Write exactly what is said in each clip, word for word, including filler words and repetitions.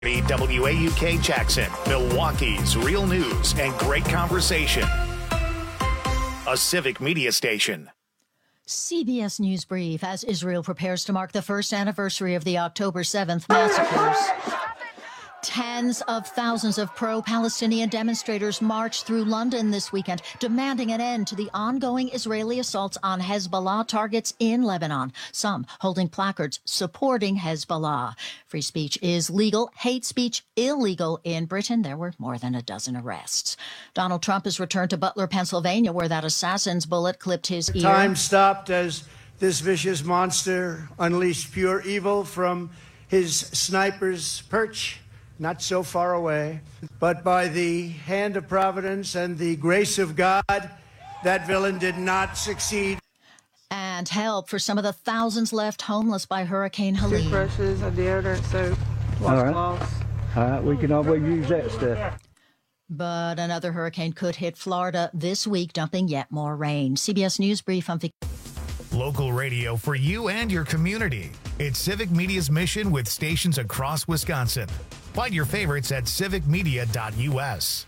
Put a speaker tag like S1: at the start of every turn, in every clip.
S1: W A U K Jackson, Milwaukee's real news and great conversation. A Civic Media station.
S2: C B S News Brief as Israel prepares to mark the first anniversary of the October seventh massacres. Tens of thousands of pro-Palestinian demonstrators marched through London this weekend, demanding an end to the ongoing Israeli assaults on Hezbollah targets in Lebanon, some holding placards supporting Hezbollah. Free speech is legal, hate speech illegal in Britain. There were more than a dozen arrests. Donald Trump has returned to Butler, Pennsylvania, where that assassin's bullet clipped his ear.
S3: Time stopped as this vicious monster unleashed pure evil from his sniper's perch. Not so far away, but by the hand of Providence and the grace of God, that villain did not succeed.
S2: And help for some of the thousands left homeless by Hurricane Helene.
S4: Toothbrushes, a deodorant, soap, washcloths.
S5: All right, we can always use that stuff.
S2: But another hurricane could hit Florida this week, dumping yet more rain. C B S News Brief on Vic-
S1: Local radio for you and your community. It's Civic Media's mission with stations across Wisconsin. Find your favorites at civic media dot u s.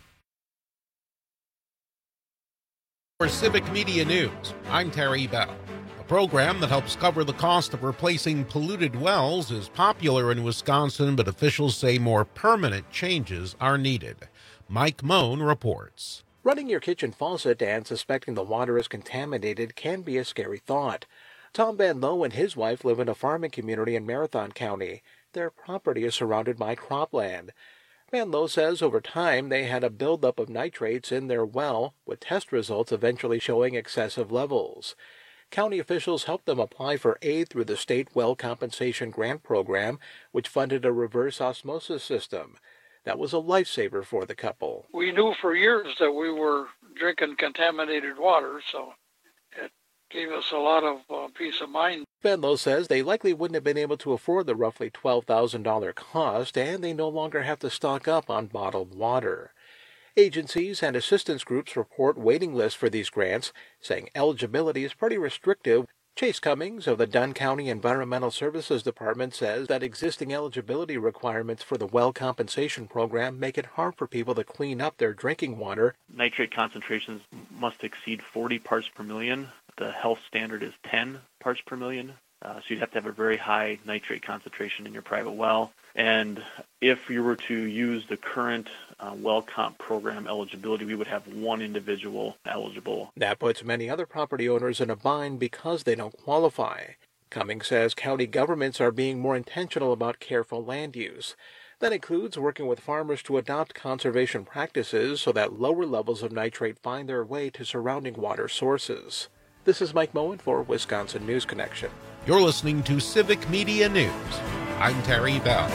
S6: For Civic Media News, I'm Terry Bell. A program that helps cover the cost of replacing polluted wells is popular in Wisconsin, but officials say more permanent changes are needed. Mike Moan reports.
S7: Running your kitchen faucet and suspecting the water is contaminated can be a scary thought. Tom Van Lowe and his wife live in a farming community in Marathon County. Their property is surrounded by cropland. Van Lowe says over time they had a buildup of nitrates in their well, with test results eventually showing excessive levels. County officials helped them apply for aid through the State Well Compensation Grant Program, which funded a reverse osmosis system. That was a lifesaver for the couple.
S8: We knew for years that we were drinking contaminated water, so it gave us a lot of uh, peace of mind.
S7: Van Lowe says they likely wouldn't have been able to afford the roughly twelve thousand dollars cost, and they no longer have to stock up on bottled water. Agencies and assistance groups report waiting lists for these grants, saying eligibility is pretty restrictive. Chase Cummings of the Dunn County Environmental Services Department says that existing eligibility requirements for the Well Compensation Program make it hard for people to clean up their drinking water.
S9: Nitrate concentrations must exceed forty parts per million. The health standard is ten parts per million. Uh, so you'd have to have a very high nitrate concentration in your private well. And if you were to use the current uh, well comp program eligibility, we would have one individual eligible.
S7: That puts many other property owners in a bind because they don't qualify. Cummings says county governments are being more intentional about careful land use. That includes working with farmers to adopt conservation practices so that lower levels of nitrate find their way to surrounding water sources. This is Mike Moen for Wisconsin News Connection.
S6: You're listening to Civic Media News. I'm Terry Bell.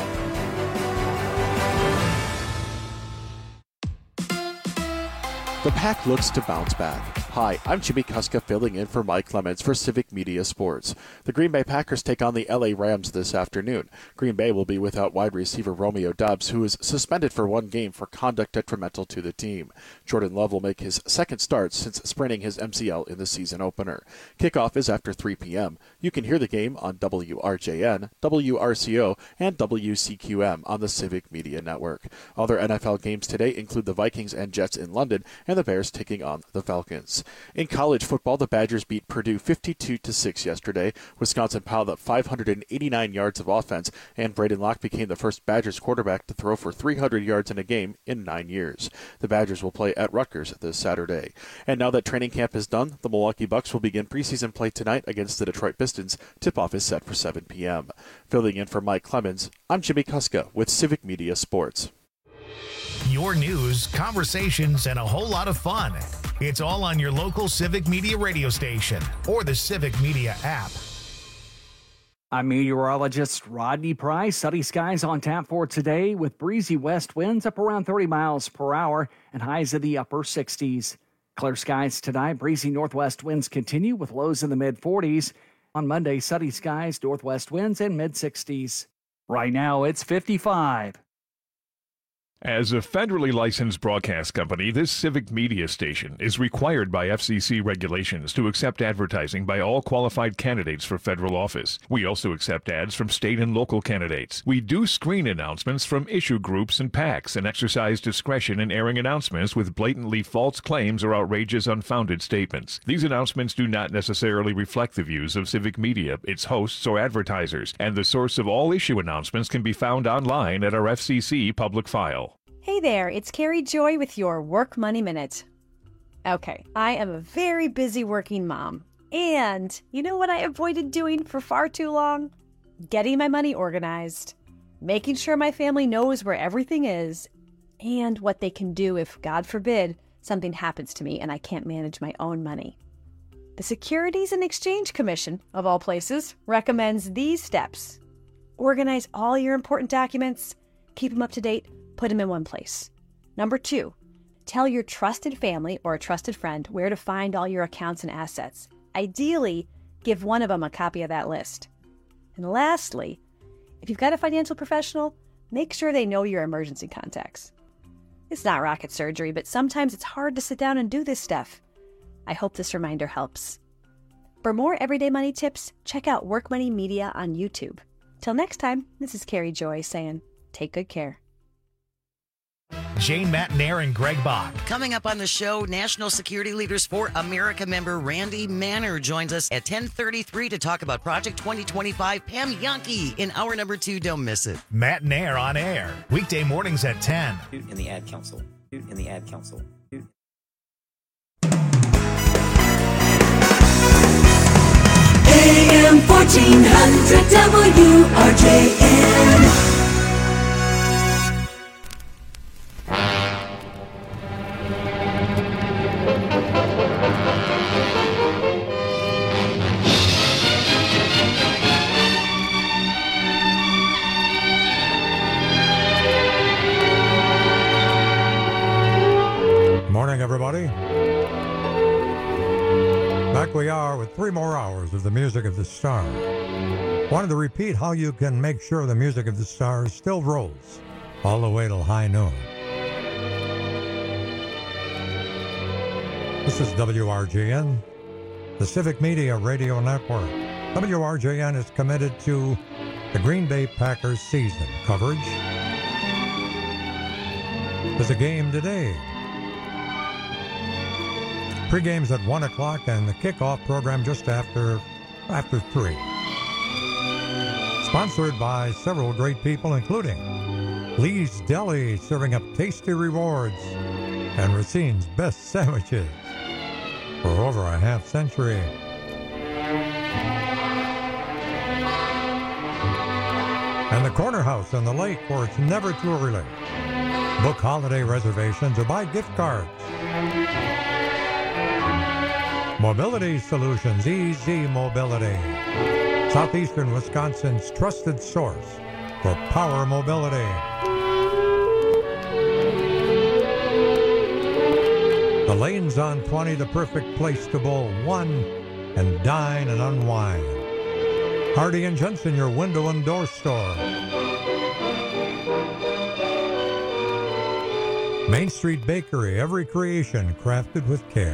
S10: The Pack looks to bounce back. Hi, I'm Jimmy Kuska filling in for Mike Clements for Civic Media Sports. The Green Bay Packers take on the L A Rams this afternoon. Green Bay will be without wide receiver Romeo Doubs, who is suspended for one game for conduct detrimental to the team. Jordan Love will make his second start since spraining his M C L in the season opener. Kickoff is after three p.m. You can hear the game on W R J N, W R C O, and W C Q M on the Civic Media Network. Other N F L games today include the Vikings and Jets in London and the Bears taking on the Falcons. In college football, the Badgers beat Purdue fifty-two to six yesterday. Wisconsin piled up five hundred eighty-nine yards of offense, and Braden Locke became the first Badgers quarterback to throw for three hundred yards in a game in nine years. The Badgers will play at Rutgers this Saturday. And now that training camp is done, the Milwaukee Bucks will begin preseason play tonight against the Detroit Pistons. Tip-off is set for seven p.m. Filling in for Mike Clemens, I'm Jimmy Kuska with Civic Media Sports.
S1: Your news, conversations, and a whole lot of fun. It's all on your local Civic Media radio station or the Civic Media app.
S11: I'm meteorologist Rodney Price. Sunny skies on tap for today with breezy west winds up around thirty miles per hour and highs in the upper sixties. Clear skies tonight. Breezy northwest winds continue with lows in the mid forties. On Monday, sunny skies, northwest winds, and mid sixties. Right now, it's fifty-five.
S12: As a federally licensed broadcast company, this civic media station is required by F C C regulations to accept advertising by all qualified candidates for federal office. We also accept ads from state and local candidates. We do screen announcements from issue groups and PACs and exercise discretion in airing announcements with blatantly false claims or outrageous, unfounded statements. These announcements do not necessarily reflect the views of Civic Media, its hosts, or advertisers, and the source of all issue announcements can be found online at our F C C public file.
S13: Hey there, it's Carrie Joy with your Work Money Minute. Okay, I am a very busy working mom. And you know what I avoided doing for far too long? Getting my money organized, making sure my family knows where everything is, and what they can do if, God forbid, something happens to me and I can't manage my own money. The Securities and Exchange Commission, of all places, recommends these steps. Organize all your important documents, keep them up to date, put them in one place. Number two, tell your trusted family or a trusted friend where to find all your accounts and assets. Ideally, give one of them a copy of that list. And lastly, if you've got a financial professional, make sure they know your emergency contacts. It's not rocket surgery, but sometimes it's hard to sit down and do this stuff. I hope this reminder helps. For more everyday money tips, check out Work Money Media on YouTube. Till next time, this is Carrie Joy saying, take good care.
S1: Jane Matnair and Greg Bach.
S14: Coming up on the show, National Security Leaders for America member Randy Manner joins us at ten thirty-three to talk about Project twenty twenty-five. Pam Yankee in hour number two. Don't miss it.
S1: Matnair on air. Weekday mornings at ten.
S15: In the Ad Council. In the Ad Council.
S16: A M fourteen hundred W R J N.
S17: Morning, everybody. Back we are with three more hours of the music of the stars. Wanted to repeat how you can make sure the music of the stars still rolls all the way till high noon. This is W R J N, the Civic Media Radio Network. W R J N is committed to the Green Bay Packers season coverage. There's a game today. Pre-game's at one o'clock and the kickoff program just after after three. Sponsored by several great people, including Lee's Deli, serving up tasty rewards, and Racine's best sandwiches for over a half century. And the Corner House on the lake, where it's never too early. Book holiday reservations or buy gift cards. Mobility Solutions, Easy Mobility. Southeastern Wisconsin's trusted source for power mobility. The lanes on twenty, the perfect place to bowl one and dine and unwind. Hardy and Jensen, your window and door store. Main Street Bakery, every creation crafted with care.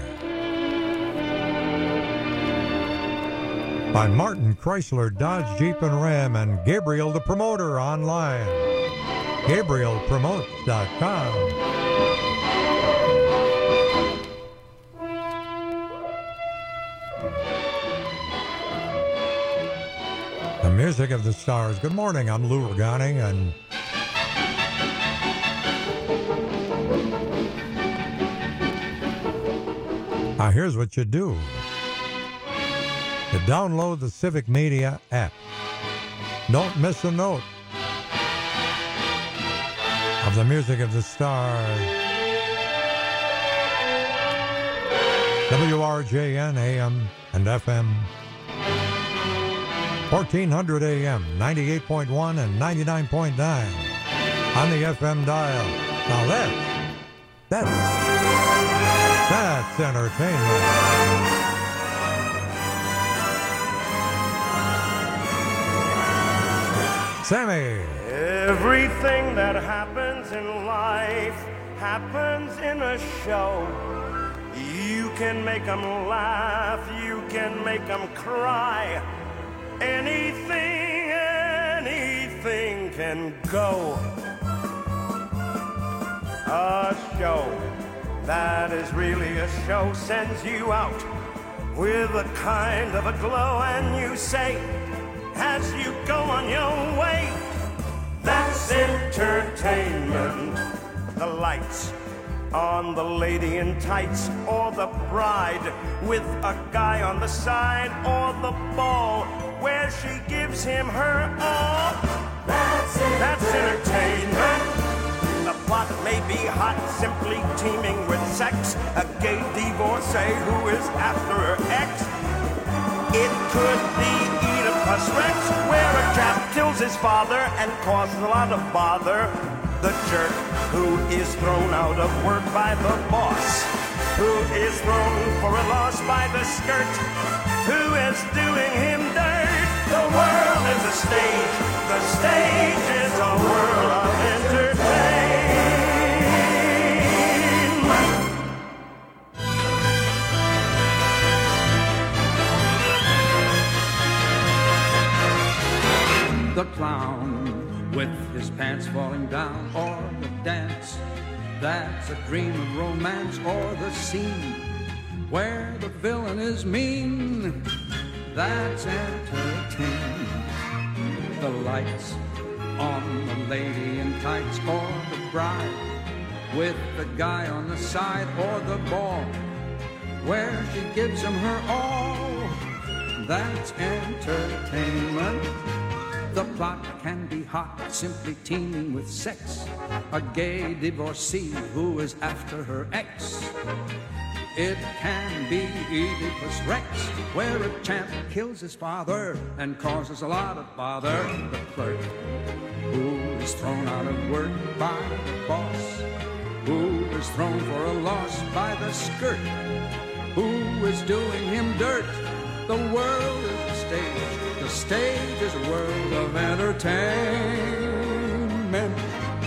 S17: By Martin Chrysler, Dodge, Jeep, and Ram, and Gabriel the Promoter online. Gabriel Promotes dot com. The music of the stars. Good morning, I'm Lou Ragani, and now here's what you do. To download the Civic Media app. Don't miss a note of the music of the stars. W R J N A M and F M. fourteen hundred A M, ninety-eight point one and ninety-nine point nine on the F M dial. Now that's, that's, that's entertainment. Sammy.
S18: Everything that happens in life happens in a show. You can make them laugh, you can make them cry. Anything, anything can go. A show that is really a show sends you out with a kind of a glow, and you say, as you go on your way, that's entertainment. The lights on the lady in tights, or the bride with a guy on the side, or the ball where she gives him her all. That's, that's entertainment. The plot may be hot, simply teeming with sex. A gay divorcee who is after her ex. It could be Oedipus Rex, where a chap kills his father and causes a lot of bother. The jerk who is thrown out of work by the boss, who is thrown for a loss by the skirt, who is doing him dirt. The world is a stage, the stage is a world of entertainment.
S19: The clown with his pants falling down, or the dance that's a dream of romance, or the scene where the villain is mean, that's entertainment. The lights on the lady in tights, or the bride with the guy on the side, or the ball where she gives him her all, that's entertainment. The plot can be hot, simply teeming with sex. A gay divorcee who is after her ex. It can be Oedipus Rex, where a champ kills his father and causes a lot of bother. The clerk who is thrown out of work by the boss, who is thrown for a loss by the skirt, who is doing him dirt. The world is a stage. The stage is a world of entertainment.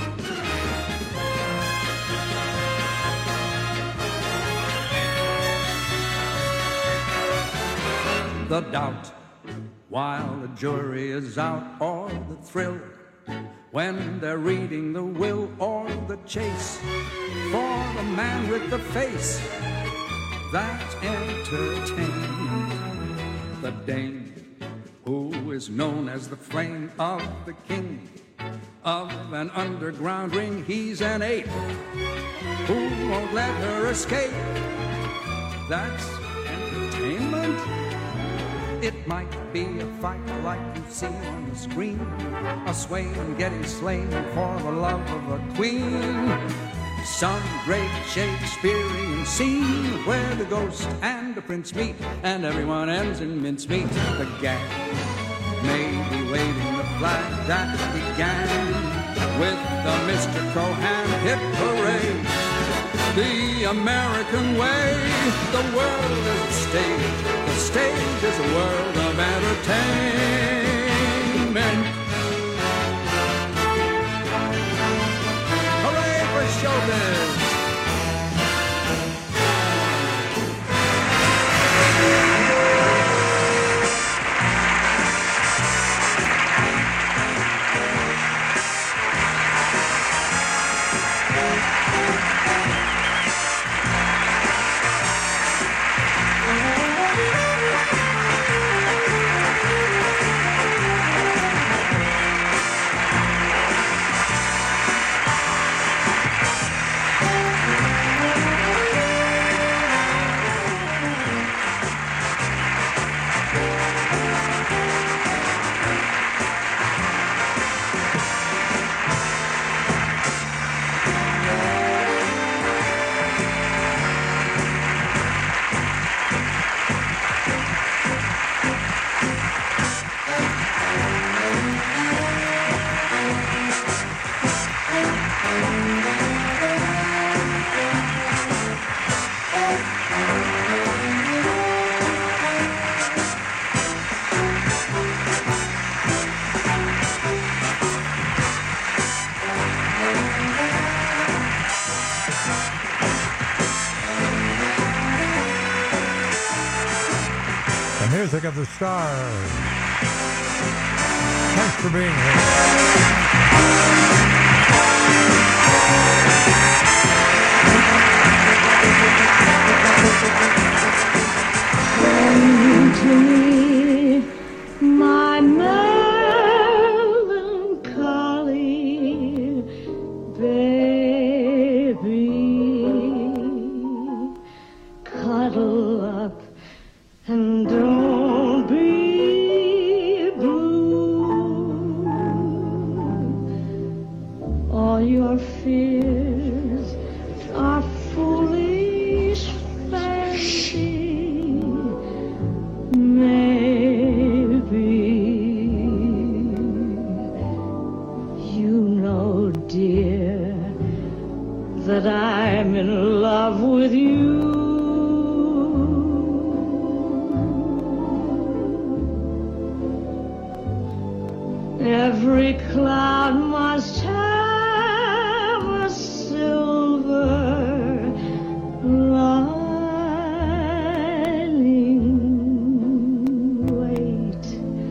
S19: The doubt while the jury is out, or the thrill when they're reading the will, or the chase for the man with the face, that's entertainment. The dame who is known as the flame of the king of an underground ring, he's an ape who won't let her escape, that's entertainment. It might be a fight like you see on the screen, a swain getting slain for the love of a queen. Some great Shakespearean scene where the ghost and the prince meet, and everyone ends in mincemeat. The gang may be waving the flag that began with the Mister Cohan hit parade. The American way, the world is a stage. The stage is a world of entertainment. Hooray for showbiz!
S17: music of the stars. Thanks for being here.
S16: Come to me, my melancholy baby, cuddle up and don't be blue. All your fears are foolish fancy, maybe. You know, dear, that I'm in love with you. Every cloud must have a silver lining. Wait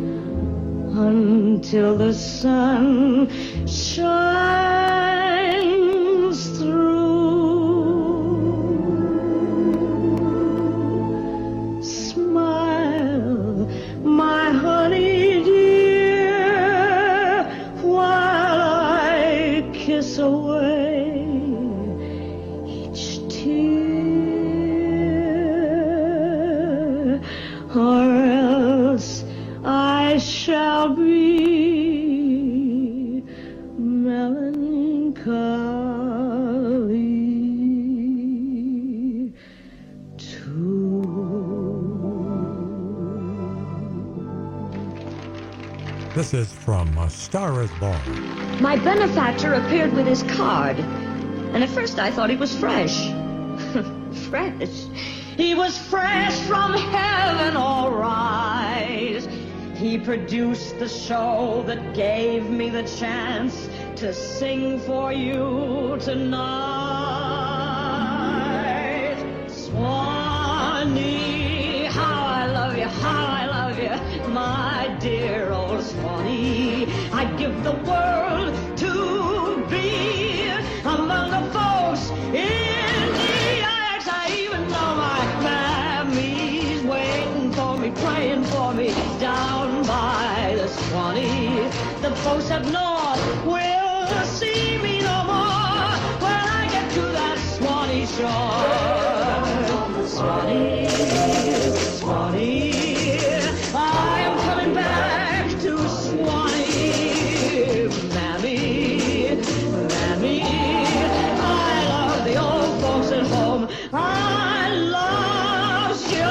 S16: until the sun shines through. Smile, my honey dear, while I kiss away each tear, or else I shall be melancholy too.
S17: This is from A Star Is Born.
S20: My benefactor appeared with his card, and at first I thought he was fresh. Fresh? He was fresh from heaven, all right. He produced the show that gave me the chance to sing for you tonight. Swanee, how I love you, how I love you, my dear old Swanee. I'd give the world to be among the folks in the X. I even know my mammy's waiting for me, praying for me down by the Swanee. The folks up north will see me no more when I get to that Swanee shore. Swanee, Swanee, I am coming back to Swanee. Mammy, Mammy, I love the old folks at home. I love you,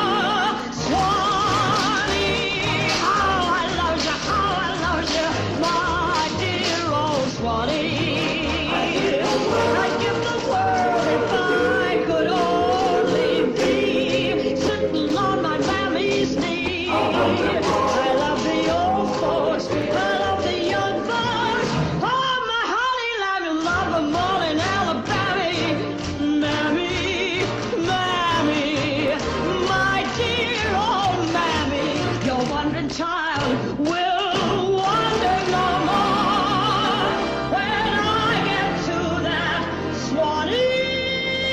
S20: Swanee. How I love you, how I love you, my dear old Swanee. I'd give the world if I could only be sitting on my mammy's knee. I love the old folks, I love the young folks. Oh, my honey lamb, you love them all in Alabama. Mammy, Mammy, my dear old Mammy, your wandering child will wander no more when I get to that Swanee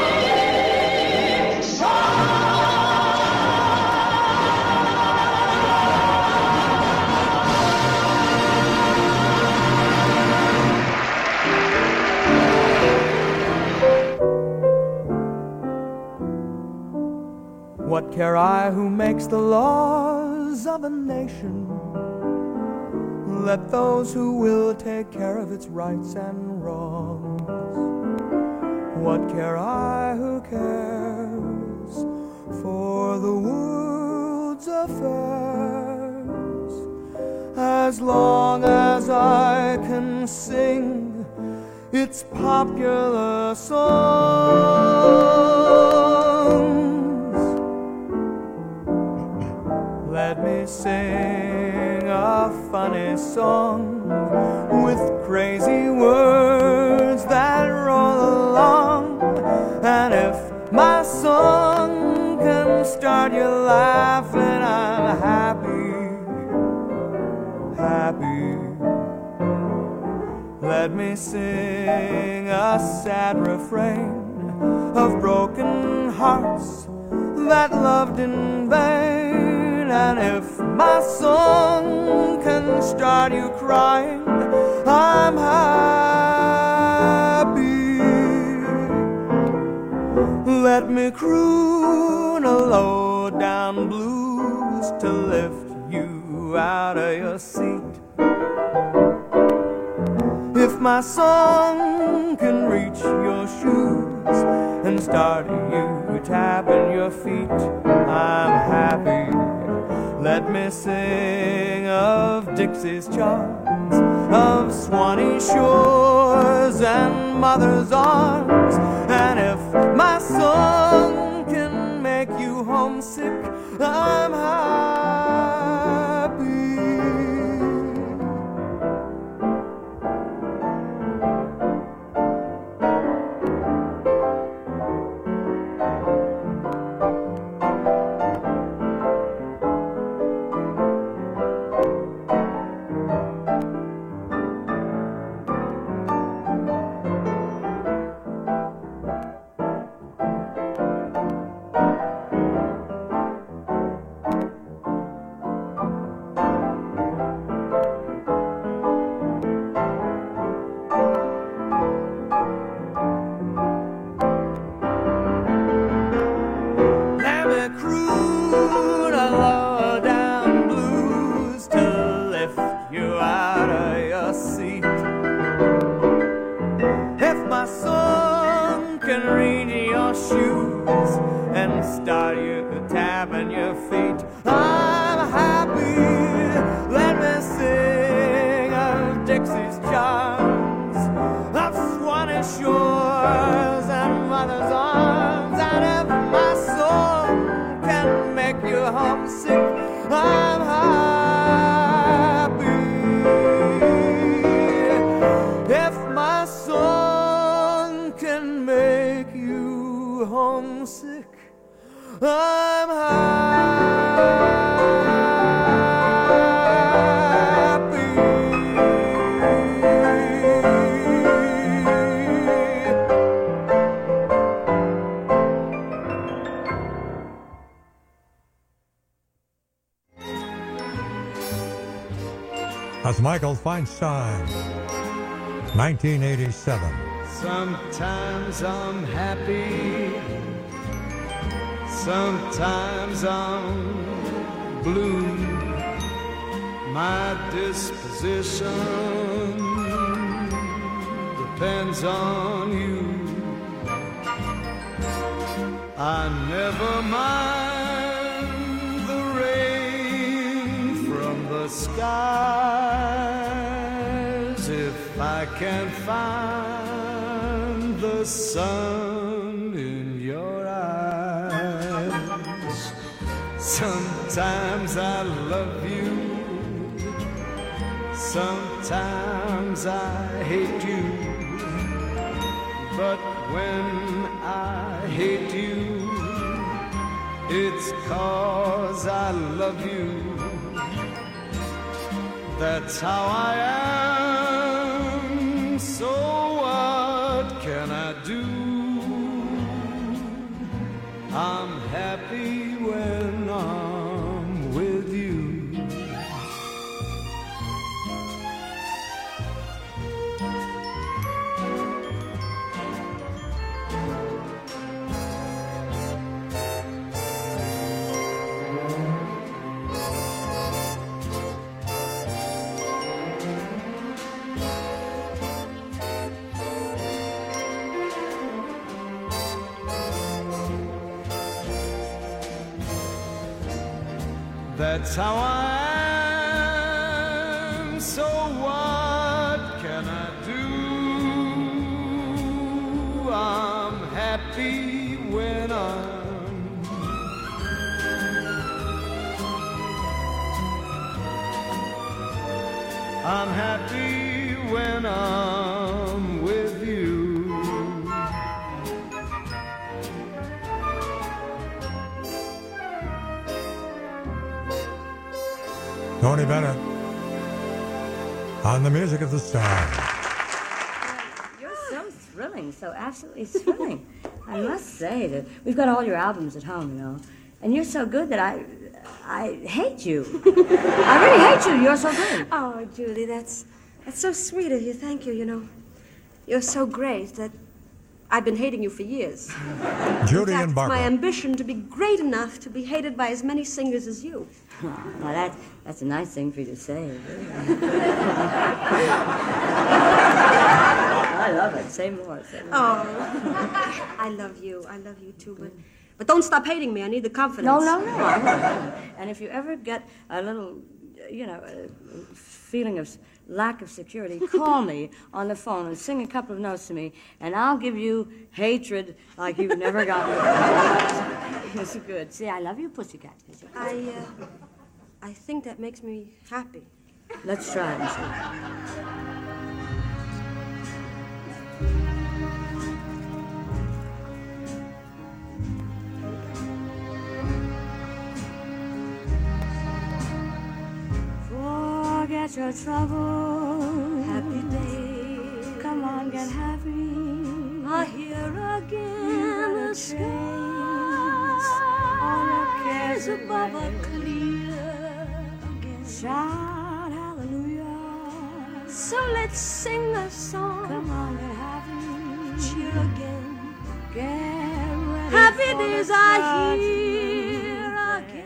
S21: What care I who makes the laws of a nation? Let those who will take care of its rights and wrongs. What care I who cares for the world's affairs? As long as I can sing its popular songs. Let me sing a funny song with crazy words that roll along. And if my song can start you laughing, me sing a sad refrain of broken hearts that loved in vain. And if my song can start you crying, I'm happy. Let me croon a low down blues to lift you out of your seat. If my song can reach your shoes and start you tapping your feet, I'm happy. Let me sing of Dixie's charms, of Swanee shores and mother's arms. And if my song can make you homesick, I'm happy.
S17: That's Michael Feinstein, nineteen eighty-seven.
S21: Sometimes I'm happy, sometimes I'm blue. My disposition depends on you. I never mind the rain from the skies if I can find the sun in your eyes. Sometimes I love you, sometimes I hate you, but when I hate you, it's 'cause I love you. That's how I am, so what can I do? I'm happy when I'm with you. That's how I am, so what can I do? I'm happy when I'm I'm happy when I'm with you.
S17: Tony Bennett on the Music of the Stars.
S3: thrilling, so absolutely thrilling. I must say that we've got all your albums at home, you know, and you're so good that I, I hate you. I really hate you. You're so good.
S22: Oh, Julie, that's that's so sweet of you. Thank you. You know, you're so great that I've been hating you for years.
S17: Judy
S22: In fact,
S17: and Barbara.
S22: It's my ambition to be great enough to be hated by as many singers as you.
S3: Well, that, that's a nice thing for you to say. I love it. Say more. Say more.
S22: Oh, I love you. I love you too, but but don't stop hating me. I need the confidence.
S3: No, no, no. I won't. And if you ever get a little, you know, a feeling of lack of security, call me on the phone and sing a couple of notes to me, and I'll give you hatred like you've never gotten before. It's good. See, I love you, pussycat.
S22: I, uh, I think that makes me happy.
S3: Let's try it and see. Forget your trouble.
S22: Happy day.
S3: Come on, get happy.
S22: I hear again the skies.
S3: All your cares
S22: above are clear again.
S3: Shout hallelujah.
S22: So let's sing a song.
S3: Come on, get happy.
S22: Cheer again.
S3: Get ready.
S22: Happy
S3: for
S22: days
S3: the
S22: I
S3: start.
S22: hear again.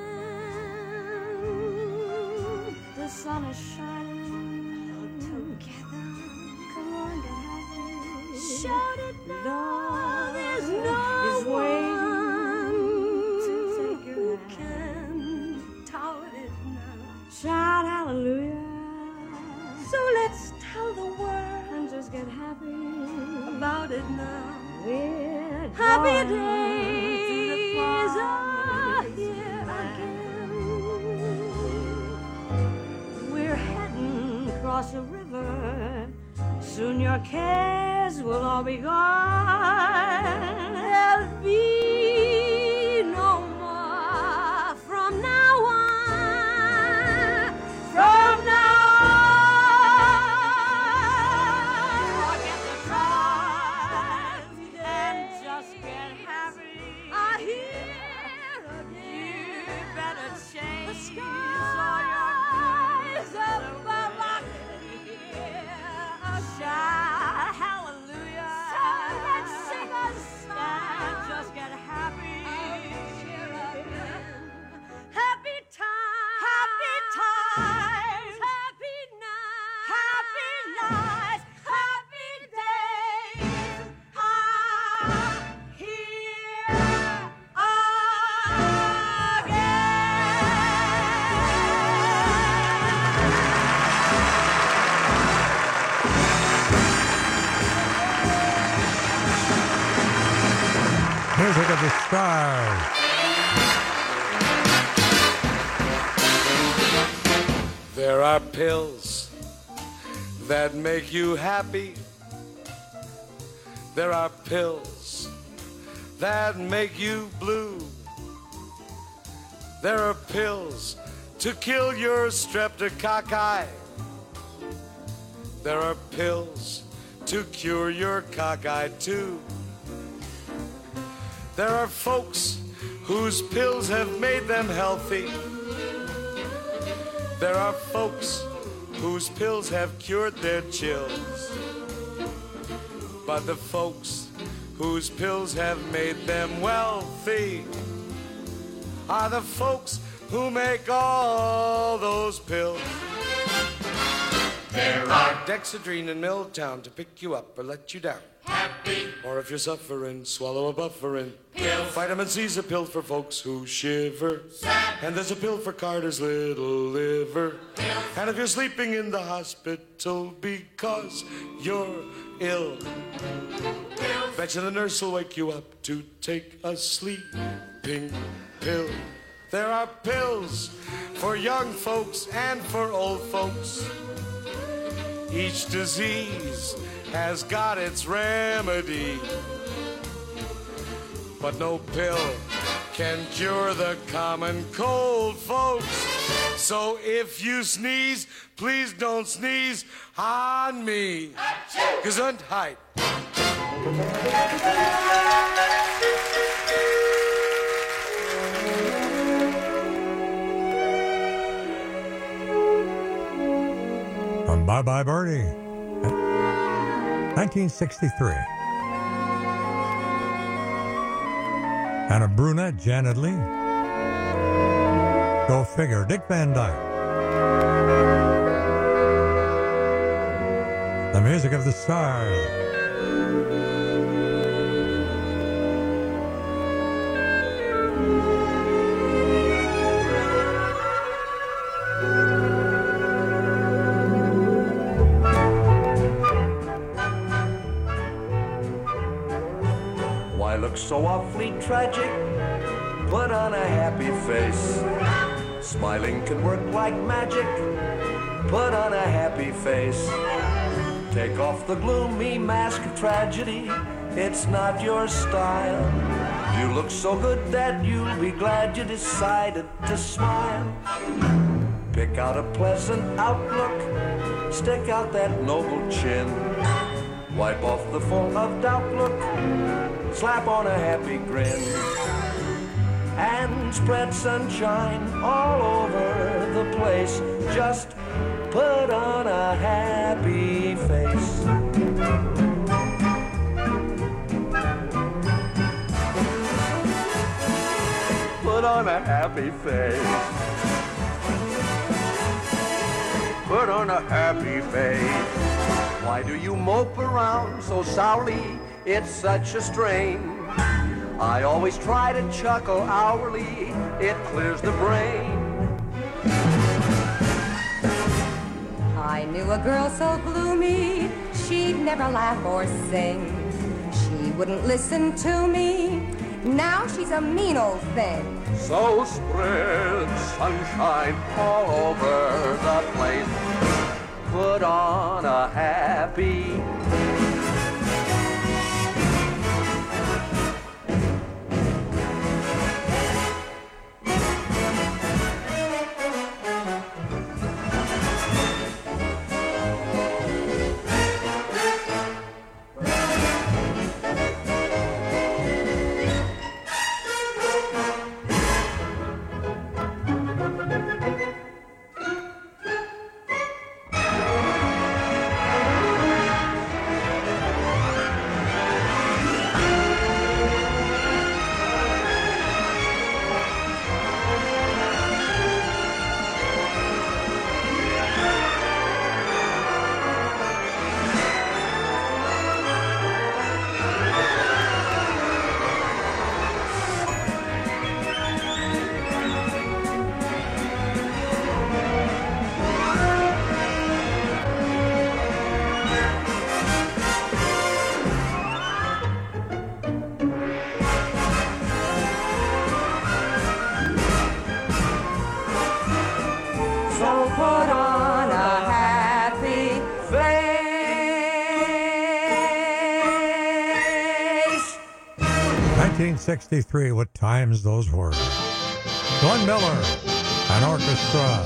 S3: The sun is shining
S22: together.
S3: Come on, get happy.
S22: Shout it now. There's no
S3: is
S22: one
S3: to take your
S22: who
S3: hand.
S22: can tout it now.
S3: Shout hallelujah.
S22: So let's tell the world
S3: And just get happy.
S22: about it now.
S3: We're
S22: Happy
S3: going
S22: days
S3: to the
S22: are
S3: promised
S22: here
S3: land.
S22: again.
S3: We're heading across the river. Soon your cares will all be gone.
S22: There'll be no more from now on. From now on. Forget the troubles
S3: And just get happy.
S22: I hear again.
S3: You better change
S22: The
S3: all
S22: skies
S3: your
S22: above are clear.
S3: Shout hallelujah.
S22: So let's sing a song.
S3: And just get happy.
S22: Cheer again. Happy times.
S3: Happy times.
S22: Happy nights.
S3: Happy nights.
S22: Happy days are here
S17: Music of the stars.
S23: There are pills that make you happy. There are pills that make you blue. There are pills to kill your streptococci. There are pills to cure your cockeye too. There are folks whose pills have made them healthy. There are folks whose pills have cured their chills. But the folks whose pills have made them wealthy are the folks who make all those pills. There are Dexedrine in Milltown to pick you up or let you down. Happy. Or if you're suffering, swallow a bufferin. Pill. Vitamin C's a pill for folks who shiver. Sad. And there's a pill for Carter's little liver. Pill. And if you're sleeping in the hospital because you're ill, Pill. Bet you the nurse will wake you up to take a sleeping pill. There are pills for young folks and for old folks. Each disease has got its remedy, but no pill can cure the common cold, folks. So if you sneeze, please don't sneeze on me. Gesundheit.
S17: From Bye Bye Birdie, nineteen sixty-three. And a brunette, Janet Leigh. Go figure, Dick Van Dyke. The music of the stars.
S2: Why look so awfully tragic? Put on a happy face. Smiling can work like magic. Put on a happy face. Take off the gloomy mask of tragedy. It's not your style. You look so good that you'll be glad you decided to smile. Pick out a pleasant outlook. Stick out that noble chin. Wipe off the full of doubt look. Slap on a happy grin. And spread sunshine all over the place. Just put on a happy face. Put on a happy face. Put on a happy face. Why do you mope around so sourly? It's such a strain. I always try to chuckle hourly. It clears the brain.
S4: I knew a girl so gloomy, she'd never laugh or sing. She wouldn't listen to me. Now she's a mean old thing.
S2: So spread sunshine all over the place. Put on a happy
S17: nineteen sixty-three, what times those were. Glenn Miller, an orchestra.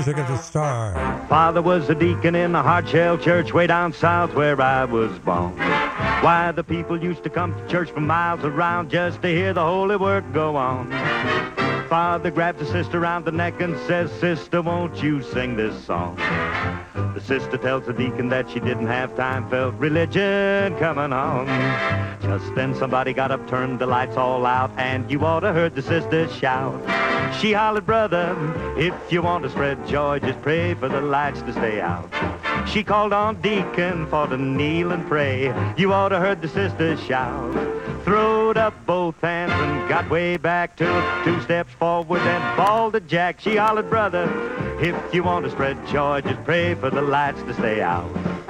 S17: music at the Star.
S5: Father was a deacon in the Hardshell Church way down south where I was born. Why, the people used to come to church from miles around just to hear the holy work go on. Father grabs the sister around the neck and says, "Sister, won't you sing this song?" The sister tells the deacon that she didn't have time, felt religion coming on. Just then somebody got up, turned the lights all out, and you ought to heard the sister shout. She hollered, "Brother, if you want to spread joy, just pray for the lights to stay out." She called on deacon for to kneel and pray. You ought to heard the sister shout. Throwed up both hands and got way back, took two steps forward and bawled at Jack. She hollered, "Brother, if you want to spread joy, just pray for the lights to stay out."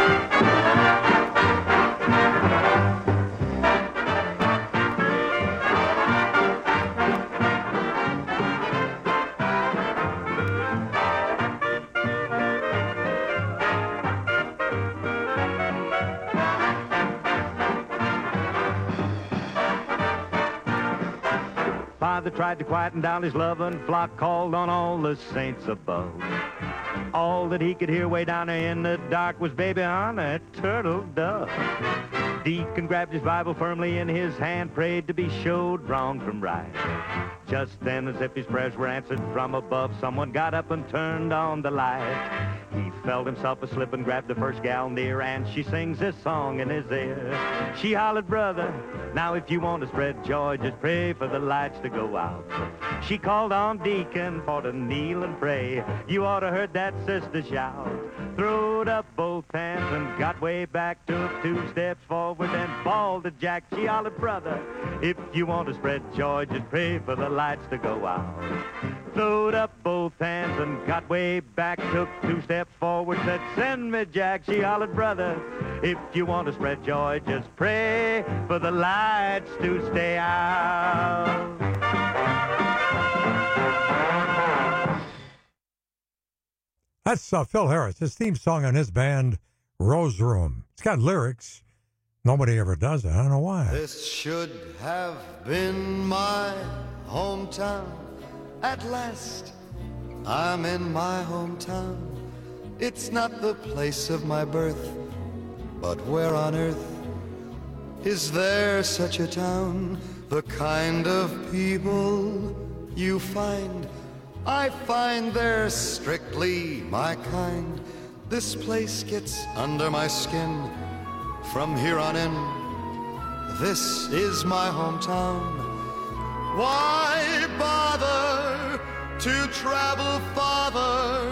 S5: Father tried to quieten down his loving flock, called on all the saints above. All that he could hear way down there in the dark was "Baby on a turtle dove." Deacon grabbed his Bible firmly in his hand, prayed to be showed wrong from right. Just then, as if his prayers were answered from above, someone got up and turned on the light. He felt himself a-slip and grabbed the first gal near, and she sings this song in his ear. She hollered, "Brother, now if you want to spread joy, just pray for the lights to go out." She called on deacon for to kneel and pray. You ought to heard that sister shout. Throwed up both hands and got way back, took two steps forward and bawled at Jack. She hollered, "Brother, if you want to spread joy, just pray for the lights to go out." Throwed up both hands and got way back, took two steps forward, said, "Send me Jack." She hollered, "Brother, if you want to spread joy, just pray for the lights to stay out."
S17: That's uh, Phil Harris, his theme song on his band, Rose Room. It's got lyrics. Nobody ever does it. I don't know why.
S8: This should have been my hometown. At last, I'm in my hometown. It's not the place of my birth, but where on earth is there such a town? The kind of people you find, I find they're strictly my kind. This place gets under my skin. From here on in, this is my hometown. Why bother to travel farther?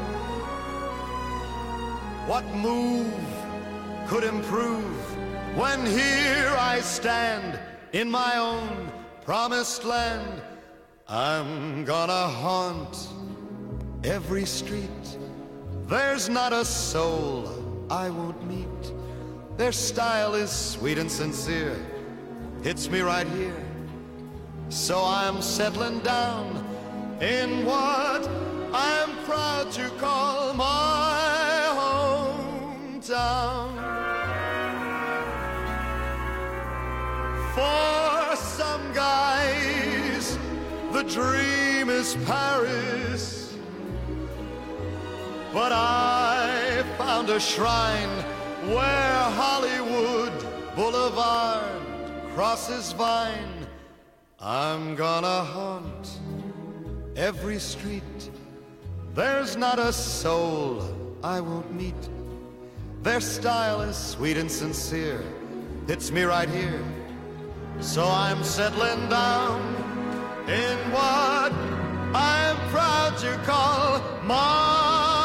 S8: What move could improve when here I stand in my own promised land? I'm gonna haunt every street. There's not a soul I won't meet. Their style is sweet and sincere. Hits me right here. So I'm settling down in what I'm proud to call my hometown. For some guys, the dream is Paris, but I found a shrine where Hollywood Boulevard crosses Vine. I'm gonna haunt every street. There's not a soul I won't meet. Their style is sweet and sincere. It's me right here. So I'm settling down in what I'm proud to call my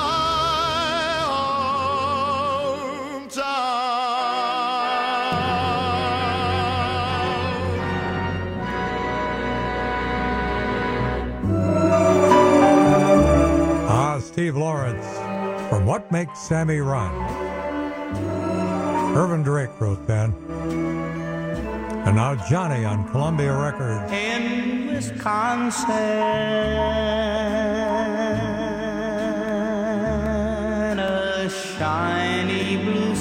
S17: Steve Lawrence from What Makes Sammy Run. Irvin Drake wrote that. And now Johnny on Columbia Records.
S20: In Wisconsin, a shiny blue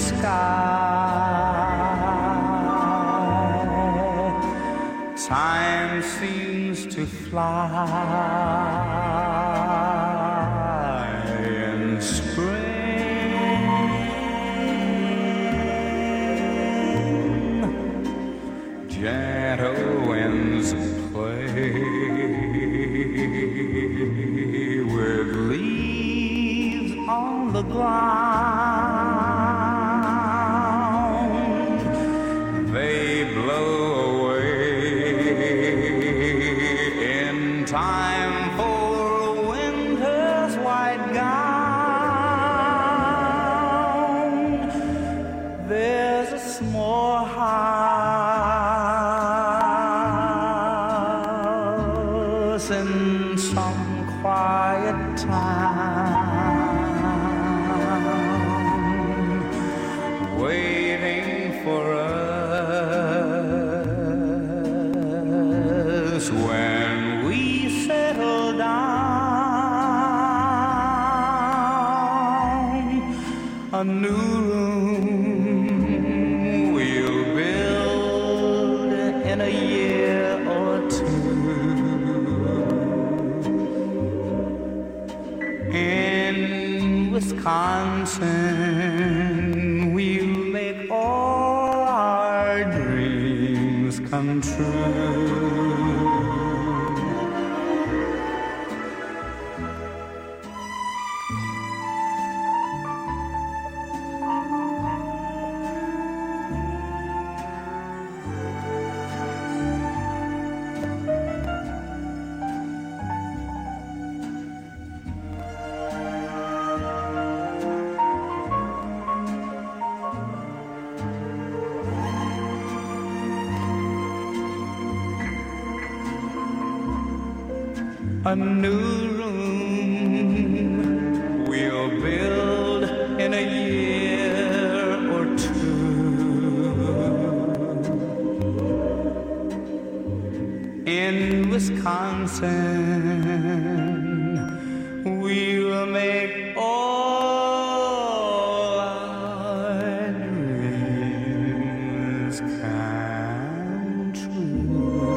S20: sky, time seems to fly
S21: the ground. They blow away in time for winter's white gown. There's a small house in some quiet town, waiting for us when we settle down. A new room we'll build in a year or two. In Wisconsin, we'll make all our dreams come true. A new room we'll build in a year or two. In Wisconsin, we'll make all our dreams come true.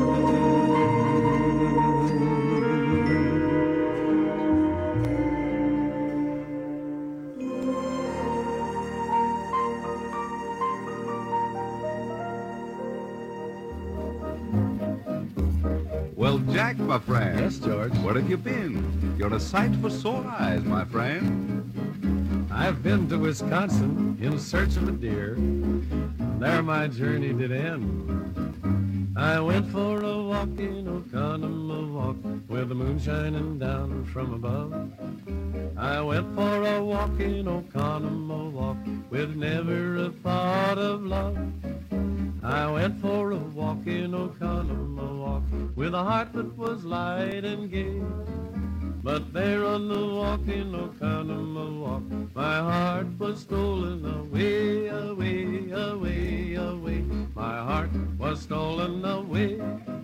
S6: Well, Jack, my friend. Yes, George. Where have you been? You're a sight for sore eyes, my friend.
S7: I've been to Wisconsin in search of a deer. There my journey did end. I went for a walk in Oconomowoc with the moon shining down from above. I went for a walk in Oconomowoc with never a thought of love. I went for a walk in Oconomowoc with a heart that was light and gay. But there on the walk in Oconomowoc, my heart was stolen away, away, away, away. My heart was stolen away.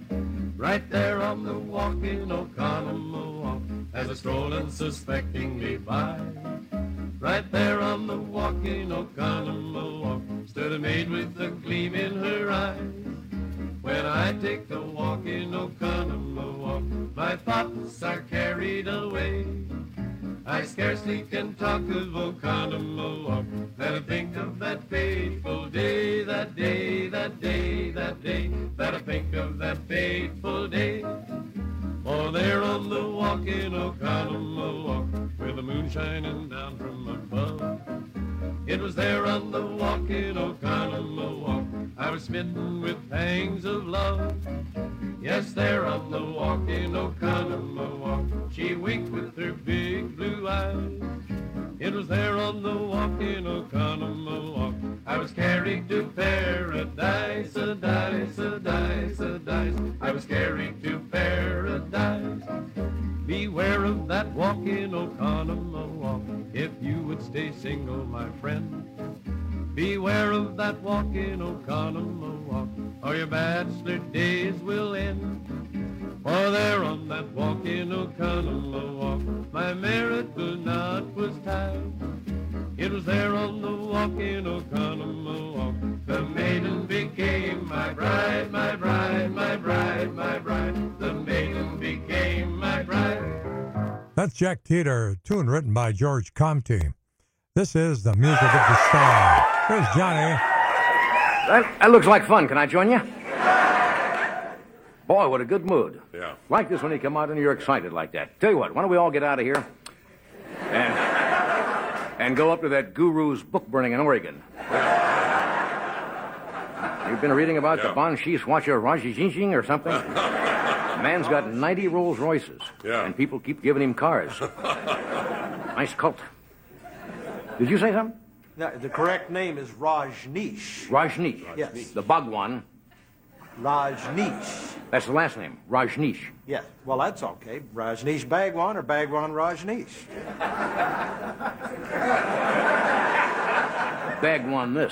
S7: Right there on the walk in Oconomowoc, as I strolled unsuspecting me by. Right there on the walk in Oconomowoc, stood a maid with a gleam in her eye. When I take the walk in Oconomowoc, my thoughts are carried away. I scarcely can talk of Oconomowoc, that I think of that fateful day, that day, that day, that day, that I think of that fateful day. For there on the walk in Oconomowoc, with the moon shining down from above, it was there on the walk in Oconomowoc, I was smitten with pangs of love. Yes, there on the walk in Oconomowoc, she winked with her big blue eyes. It was there on the walk in Oconomowoc, I was carried to paradise, a dice, a dice, a dice. I was carried to paradise. Beware of that walk in Oconomowoc, if you would stay single, my friend. Beware of that walk in Oconomowoc, or your bachelor days will end. For there on that walk in Oconomowoc, my merit was not was tied. It was there on the walk in Oconomowoc, the maiden became my bride, my bride, my bride, my bride. The maiden became my bride.
S17: That's Jack Teeter, tune written by George Comte. This is the music of the star. Here's Johnny.
S9: That, that looks like fun. Can I join you? Boy, what a good mood.
S24: Yeah.
S9: Like this when you come out and you're excited like that. Tell you what, why don't we all get out of here? And and go up to that guru's book burning in Oregon. You've been reading about
S10: Yeah.
S9: the Banshee Swatcher Raji Jinjing or something? Man's got ninety Rolls Royces,
S10: Yeah.
S9: and people keep giving him cars. Nice cult. Did you say something?
S11: No, the correct name is Rajneesh.
S9: Rajneesh.
S11: Yes.
S9: The Bhagwan.
S11: Rajneesh.
S9: That's the last name, Rajneesh.
S11: Yes. Well, that's okay. Rajneesh Bhagwan or Bhagwan Rajneesh.
S9: Bhagwan this.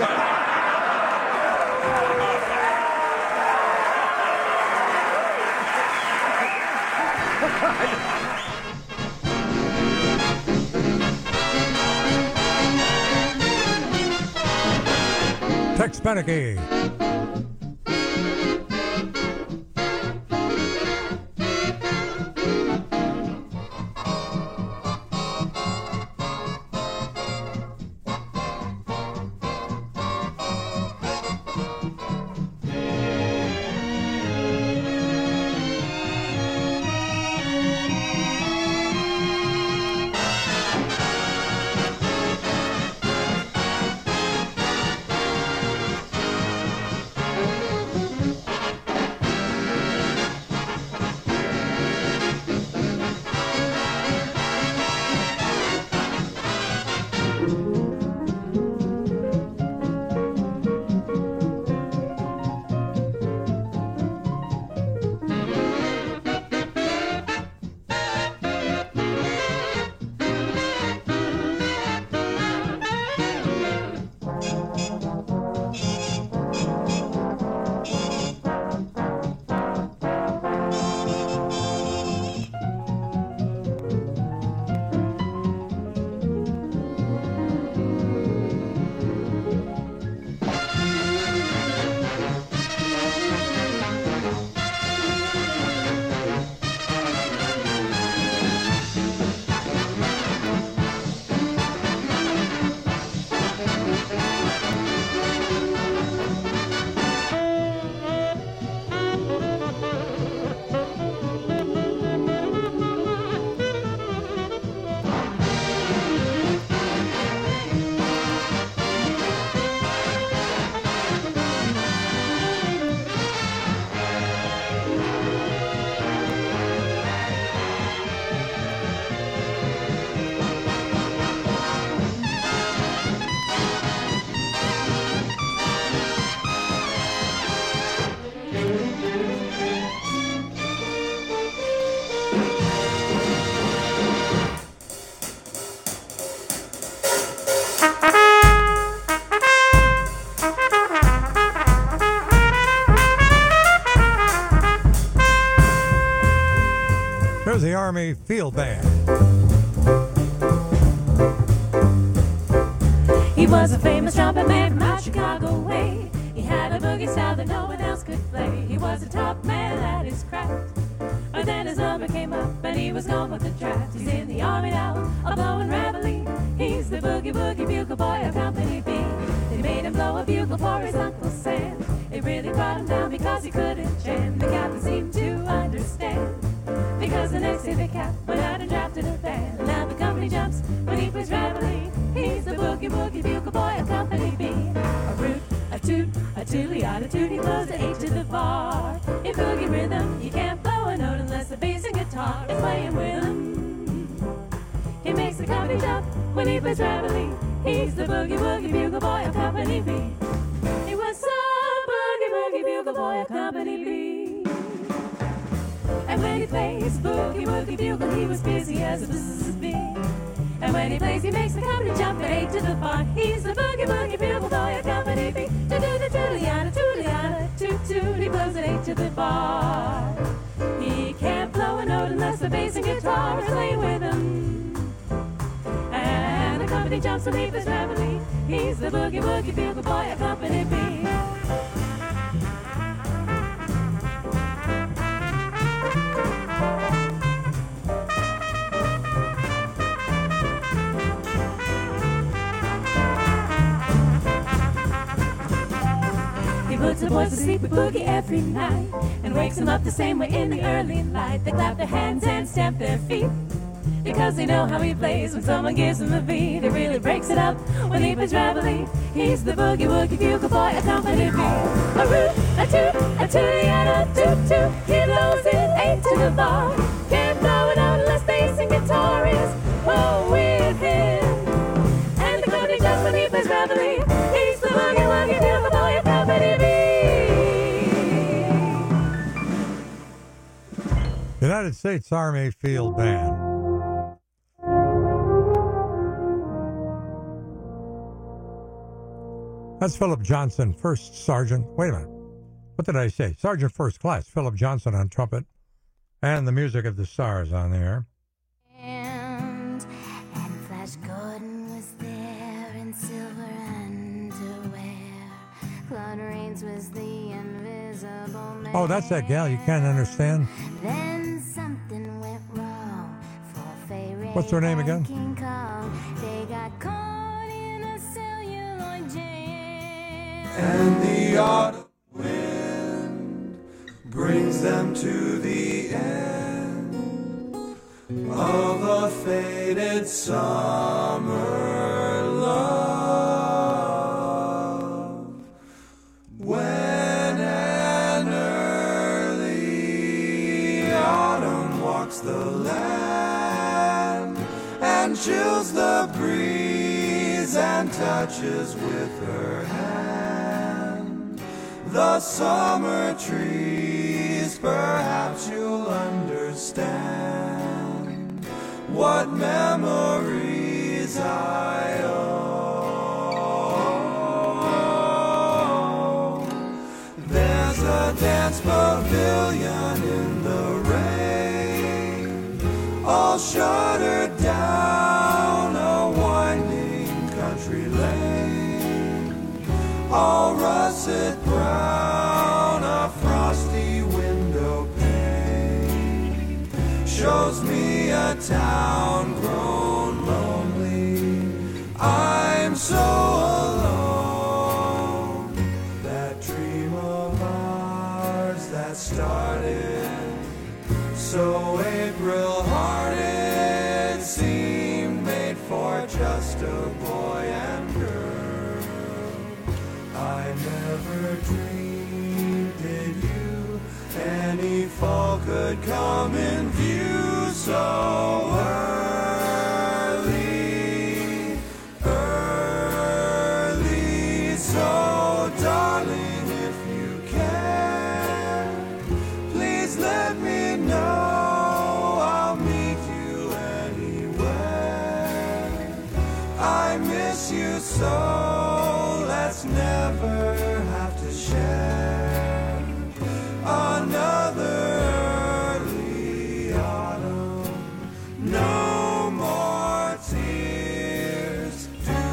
S17: Tex Beneke. Here's the Army Field Band.
S12: He was a famous trumpet man from out Chicago way. He had a boogie style that no one else could play. He was a top man at his craft. But then his number came up and he was gone with the draft. He's in the Army now, a blowing reveille. He's the boogie woogie bugle boy of Company B. They made him blow a bugle for his Uncle Sam. It really brought him down because he couldn't jam. The captain seemed to understand, because the next day the cap went out and drafted a band. And now the company jumps when he plays reveille. He's the boogie woogie bugle boy of Company B. A root, a toot, a tooty attitude. He blows the eight to the bar. In boogie rhythm, you can't blow a note unless the bass and guitar is playing with him. He makes the company jump when he plays reveille. He's the boogie woogie bugle boy of Company B. He was so boogie woogie bugle boy of Company B. And when he plays boogie woogie bugle, he was busy as a buzz bee. And when he plays, he makes the company jump at eight to the bar. He's the boogie woogie bugle boy of Company B. To do the tootliana, tootliana, toot toot. He blows at eight to the bar. He can't blow a note unless the bass and guitar are playing with him. And the company jumps when he plays reveille. He's the boogie woogie bugle boy of Company B. Puts the boys to sleep with boogie every night and wakes them up the same way in the early light. They clap their hands and stamp their feet because they know how he plays. When someone gives him a beat, it really breaks it up. When he plays reveille, he's the boogie woogie bugle boy, accompanied me. A root, a toot, a tootie, and a toot toot. He blows it eight to the bar. Can't blow it out unless bass and guitar is oh with him. And the cody just when he plays reveille, he's the boogie woogie bugle boy, accompanied me.
S17: United States Army Field Band. That's Philip Johnson, First Sergeant. Wait a minute. What did I say? Sergeant First Class, Philip Johnson on trumpet, and the music of the stars on there.
S10: And, and Flash Gordon was there in silver underwear. Claude Rains was the invisible man.
S17: Oh, that's that gal you can't understand.
S10: Then something went wrong for Fay Ray.
S17: What's her name again?
S10: King Kong. They got caught in a celluloid jam.
S21: And the autumn wind brings them to the end of a faded summer love. When an early autumn walks the land and chills the breeze and touches with her hand the summer trees, perhaps you'll understand what memories I owe. There's a dance pavilion in the rain, all shuttered down a winding country lane, all russet brown, a frosty window pane shows me a town grown lonely. I'm so alone. That dream of ours that started so April-hearted seemed made for just a boy and girl. I never dreamed, did you, any fall could come in view so early, early. So darling, if you care, please let me know. I'll meet you anywhere. I miss you so, let's never have to share another early autumn. No more tears.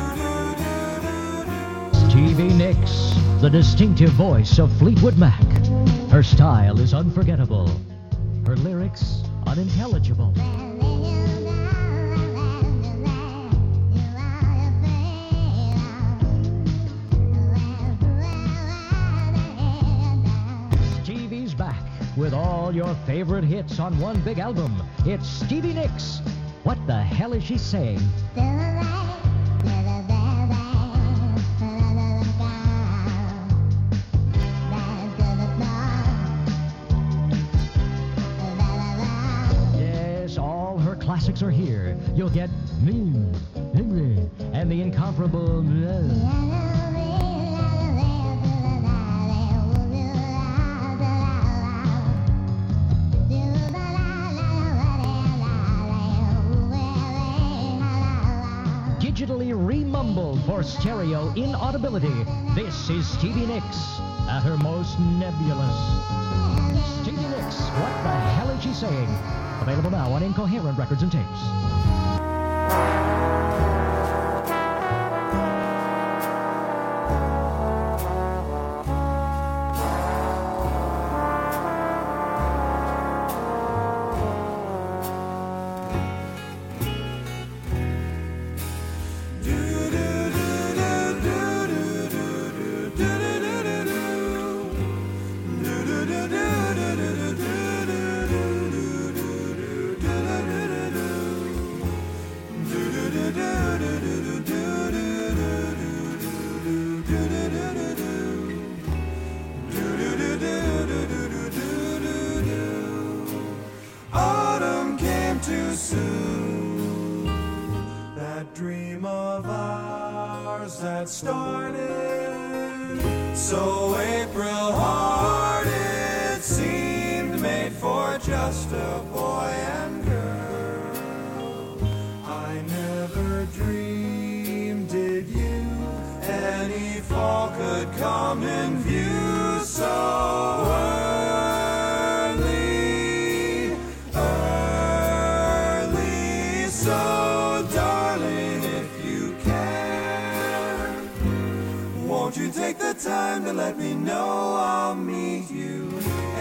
S13: Stevie Nicks, the distinctive voice of Fleetwood Mac. Her style is unforgettable. Her lyrics unintelligible. Stevie's back with all your favorite hits on one big album. It's Stevie Nicks. What the hell is she saying? Yes, all her classics are here. You'll get me, and the incomparable. Digitally remumbled for stereo inaudibility. This is Stevie Nicks at her most nebulous. Stevie Nicks, what the hell is she saying? Available now on Incoherent Records and Tapes.
S21: to soothe that dream of ours that started so April-hearted, seemed made for just a boy and girl. I never dreamed, did you, any fall could come in view so early, early. So darling, if you care, won't you take the time to let me know I'll meet you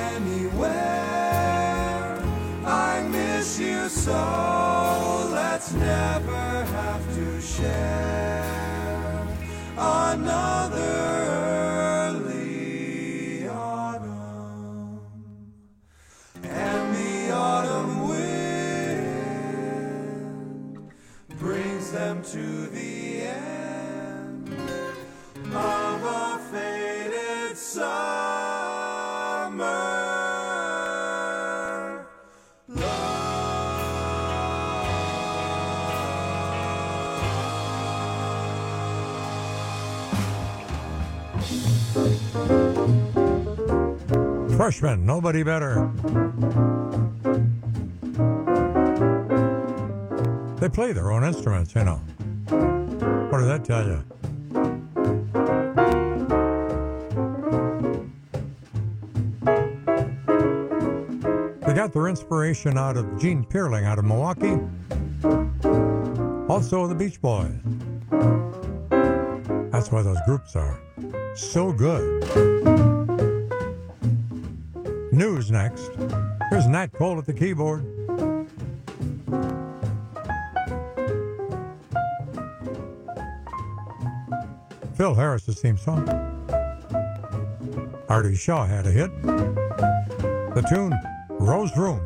S21: anywhere. I miss you so, let's never have to share another early autumn. And the autumn wind brings them to the end of a faded summer.
S17: Freshman, nobody better. They play their own instruments, you know. What does that tell you? They got their inspiration out of Gene Peerling out of Milwaukee. Also the Beach Boys. That's why those groups are so good. News next. Here's Nat Cole at the keyboard. Phil Harris's theme song. Artie Shaw had a hit. The tune, Rose Room.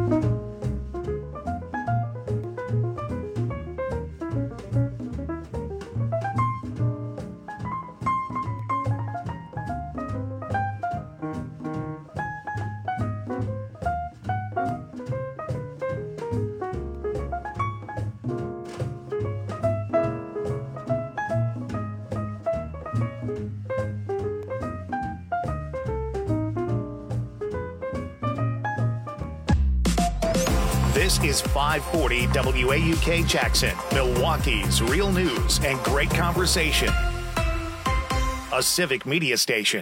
S1: This is five forty W A U K Jackson, Milwaukee's real news and great conversation. A civic media station.